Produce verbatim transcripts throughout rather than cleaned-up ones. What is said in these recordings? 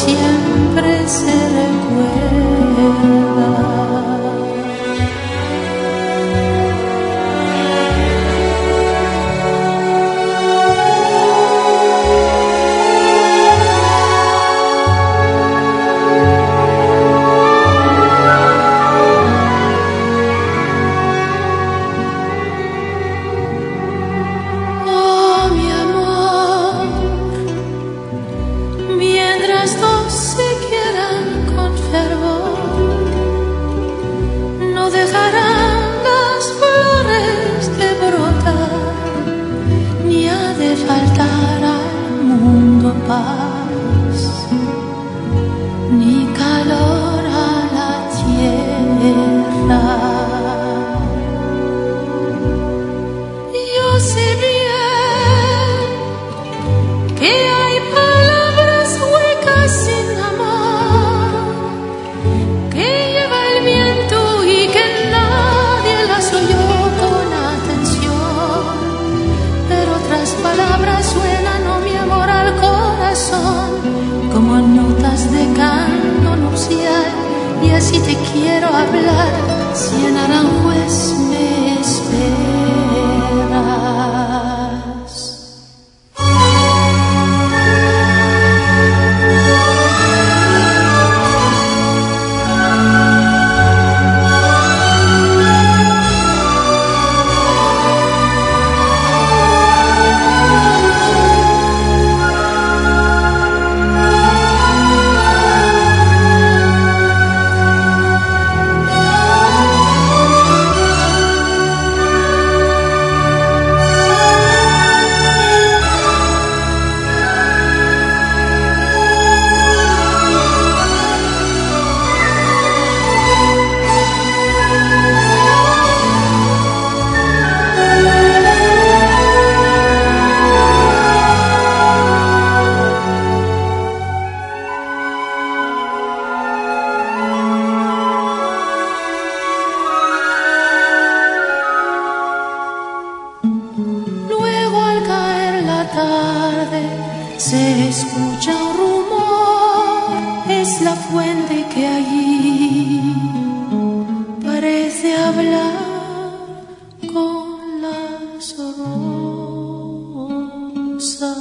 siempre se recuerda. Paz, ni calor a la tierra. Yo sé bien que hay palabras huecas sin amor, que lleva el viento y que nadie las oyó con atención, pero otras palabras suenan, oh mi amor, al corazón, como notas de canto nupcial, y así te quiero hablar, si en Aranjuez me esperas. Se escucha un rumor, es la fuente que allí parece hablar con las rosas.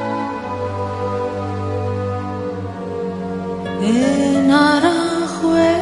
En Aranjuez